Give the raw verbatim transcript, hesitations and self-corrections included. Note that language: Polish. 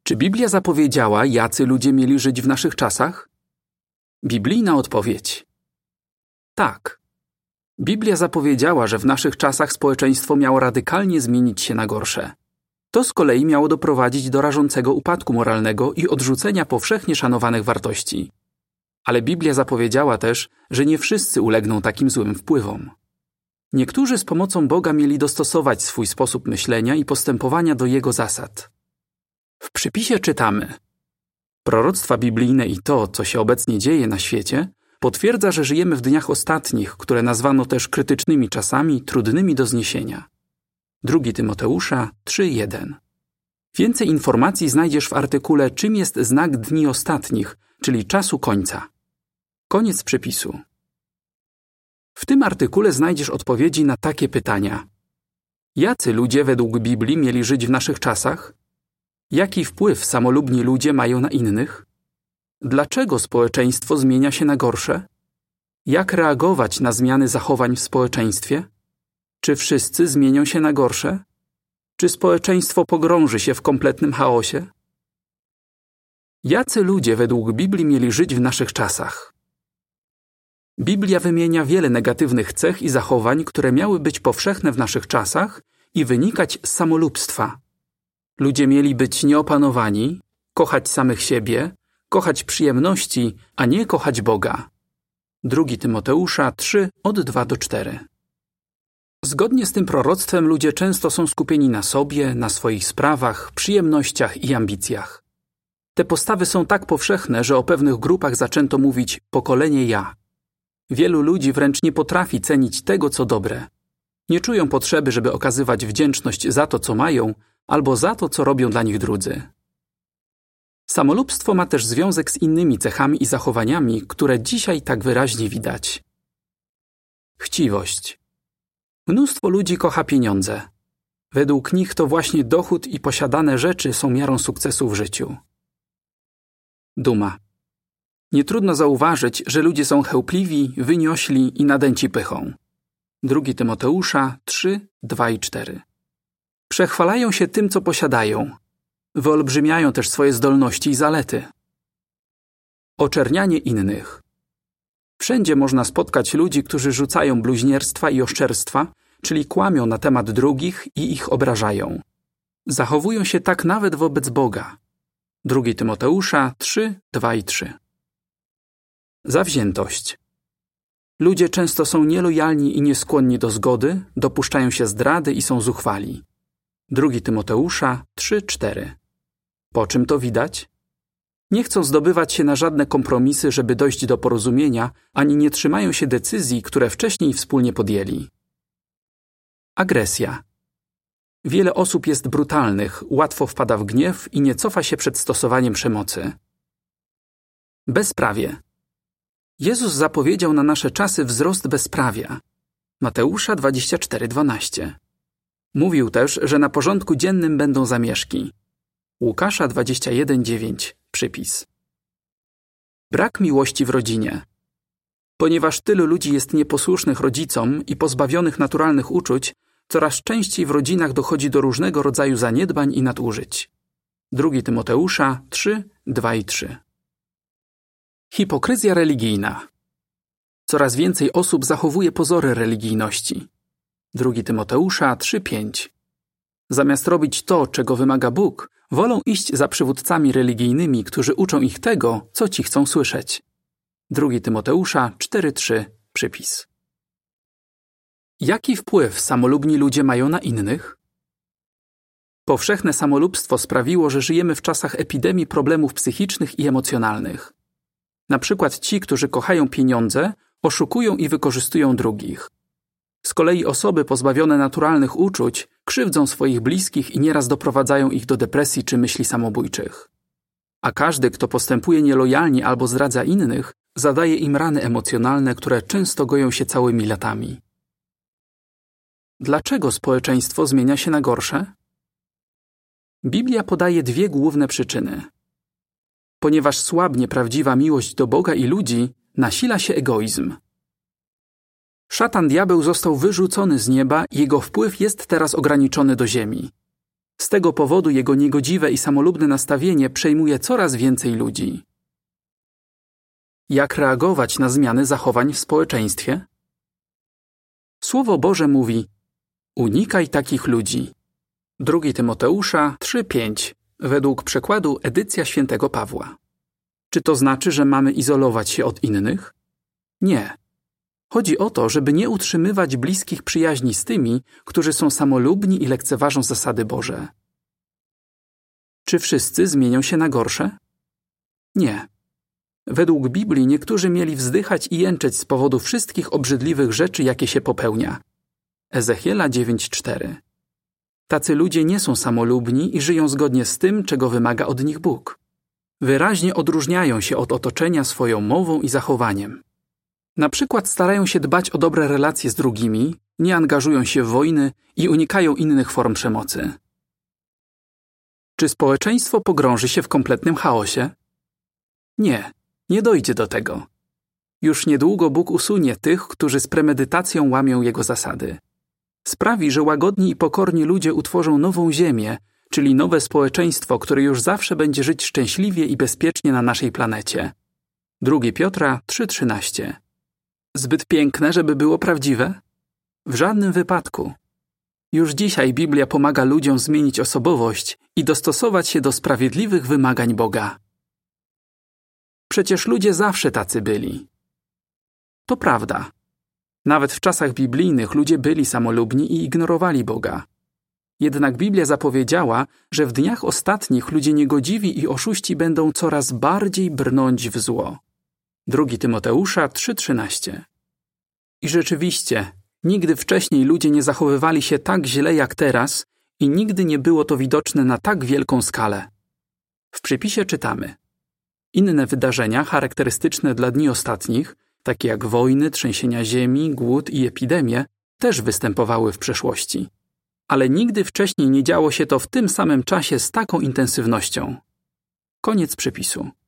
Czy Biblia zapowiedziała, jacy ludzie mieli żyć w naszych czasach? Biblijna odpowiedź. Tak. Biblia zapowiedziała, że w naszych czasach społeczeństwo miało radykalnie zmienić się na gorsze. To z kolei miało doprowadzić do rażącego upadku moralnego i odrzucenia powszechnie szanowanych wartości. Ale Biblia zapowiedziała też, że nie wszyscy ulegną takim złym wpływom. Niektórzy z pomocą Boga mieli dostosować swój sposób myślenia i postępowania do Jego zasad. W przypisie czytamy: proroctwa biblijne i to, co się obecnie dzieje na świecie, potwierdza, że żyjemy w dniach ostatnich, które nazwano też krytycznymi czasami, trudnymi do zniesienia. Drugi Tymoteusza trzy jeden. Więcej informacji znajdziesz w artykule Czym jest znak dni ostatnich, czyli czasu końca. Koniec przypisu. W tym artykule znajdziesz odpowiedzi na takie pytania. Jacy ludzie według Biblii mieli żyć w naszych czasach? Jaki wpływ samolubni ludzie mają na innych? Dlaczego społeczeństwo zmienia się na gorsze? Jak reagować na zmiany zachowań w społeczeństwie? Czy wszyscy zmienią się na gorsze? Czy społeczeństwo pogrąży się w kompletnym chaosie? Jacy ludzie według Biblii mieli żyć w naszych czasach? Biblia wymienia wiele negatywnych cech i zachowań, które miały być powszechne w naszych czasach i wynikać z samolubstwa. Ludzie mieli być nieopanowani, kochać samych siebie, kochać przyjemności, a nie kochać Boga. Drugi Tymoteusza trzy od dwa do cztery. Zgodnie z tym proroctwem ludzie często są skupieni na sobie, na swoich sprawach, przyjemnościach i ambicjach. Te postawy są tak powszechne, że o pewnych grupach zaczęto mówić pokolenie ja. Wielu ludzi wręcz nie potrafi cenić tego, co dobre. Nie czują potrzeby, żeby okazywać wdzięczność za to, co mają, albo za to, co robią dla nich drudzy. Samolubstwo ma też związek z innymi cechami i zachowaniami, które dzisiaj tak wyraźnie widać. Chciwość. Mnóstwo ludzi kocha pieniądze. Według nich to właśnie dochód i posiadane rzeczy są miarą sukcesu w życiu. Duma. Nie trudno zauważyć, że ludzie są chełpliwi, wyniośli i nadęci pychą. Drugi Tymoteusza trzy dwa i cztery. Przechwalają się tym, co posiadają. Wyolbrzymiają też swoje zdolności i zalety. Oczernianie innych. Wszędzie można spotkać ludzi, którzy rzucają bluźnierstwa i oszczerstwa, czyli kłamią na temat drugich i ich obrażają. Zachowują się tak nawet wobec Boga. Drugi Tymoteusza trzy dwa i trzy. Zawziętość. Ludzie często są nielojalni i nieskłonni do zgody, dopuszczają się zdrady i są zuchwali. Drugi Tymoteusza trzy cztery. Po czym to widać? Nie chcą zdobywać się na żadne kompromisy, żeby dojść do porozumienia, ani nie trzymają się decyzji, które wcześniej wspólnie podjęli. Agresja. Wiele osób jest brutalnych, łatwo wpada w gniew i nie cofa się przed stosowaniem przemocy. Bezprawie. Jezus zapowiedział na nasze czasy wzrost bezprawia. Mateusza dwadzieścia cztery dwanaście. Mówił też, że na porządku dziennym będą zamieszki. Łukasza dwadzieścia jeden dziewięć. Przypis. Brak miłości w rodzinie. Ponieważ tylu ludzi jest nieposłusznych rodzicom i pozbawionych naturalnych uczuć, coraz częściej w rodzinach dochodzi do różnego rodzaju zaniedbań i nadużyć. Drugi Tymoteusza trzy dwa i trzy. Hipokryzja religijna. Coraz więcej osób zachowuje pozory religijności. Drugi Tymoteusza trzy pięć. Zamiast robić to, czego wymaga Bóg, wolą iść za przywódcami religijnymi, którzy uczą ich tego, co ci chcą słyszeć. Drugi Tymoteusza cztery trzy. Przypis. Jaki wpływ samolubni ludzie mają na innych? Powszechne samolubstwo sprawiło, że żyjemy w czasach epidemii problemów psychicznych i emocjonalnych. Na przykład ci, którzy kochają pieniądze, oszukują i wykorzystują drugich. Z kolei osoby pozbawione naturalnych uczuć krzywdzą swoich bliskich i nieraz doprowadzają ich do depresji czy myśli samobójczych. A każdy, kto postępuje nielojalnie albo zdradza innych, zadaje im rany emocjonalne, które często goją się całymi latami. Dlaczego społeczeństwo zmienia się na gorsze? Biblia podaje dwie główne przyczyny. Ponieważ słabnie prawdziwa miłość do Boga i ludzi, nasila się egoizm. Szatan diabeł został wyrzucony z nieba i jego wpływ jest teraz ograniczony do ziemi. Z tego powodu jego niegodziwe i samolubne nastawienie przejmuje coraz więcej ludzi. Jak reagować na zmiany zachowań w społeczeństwie? Słowo Boże mówi: unikaj takich ludzi. Drugi Tymoteusza trzy pięć, według przekładu edycja świętego Pawła. Czy to znaczy, że mamy izolować się od innych? Nie. Chodzi o to, żeby nie utrzymywać bliskich przyjaźni z tymi, którzy są samolubni i lekceważą zasady Boże. Czy wszyscy zmienią się na gorsze? Nie. Według Biblii niektórzy mieli wzdychać i jęczeć z powodu wszystkich obrzydliwych rzeczy, jakie się popełnia. Ezechiela dziewięć cztery. Tacy ludzie nie są samolubni i żyją zgodnie z tym, czego wymaga od nich Bóg. Wyraźnie odróżniają się od otoczenia swoją mową i zachowaniem. Na przykład starają się dbać o dobre relacje z drugimi, nie angażują się w wojny i unikają innych form przemocy. Czy społeczeństwo pogrąży się w kompletnym chaosie? Nie, nie dojdzie do tego. Już niedługo Bóg usunie tych, którzy z premedytacją łamią Jego zasady. Sprawi, że łagodni i pokorni ludzie utworzą nową ziemię, czyli nowe społeczeństwo, które już zawsze będzie żyć szczęśliwie i bezpiecznie na naszej planecie. Drugi Piotra trzy trzynaście. Zbyt piękne, żeby było prawdziwe? W żadnym wypadku. Już dzisiaj Biblia pomaga ludziom zmienić osobowość i dostosować się do sprawiedliwych wymagań Boga. Przecież ludzie zawsze tacy byli. To prawda. Nawet w czasach biblijnych ludzie byli samolubni i ignorowali Boga. Jednak Biblia zapowiedziała, że w dniach ostatnich ludzie niegodziwi i oszuści będą coraz bardziej brnąć w zło. Drugi Tymoteusza trzy trzynaście. I rzeczywiście, nigdy wcześniej ludzie nie zachowywali się tak źle jak teraz i nigdy nie było to widoczne na tak wielką skalę. W przypisie czytamy: inne wydarzenia charakterystyczne dla dni ostatnich, takie jak wojny, trzęsienia ziemi, głód i epidemie, też występowały w przeszłości. Ale nigdy wcześniej nie działo się to w tym samym czasie z taką intensywnością. Koniec przypisu.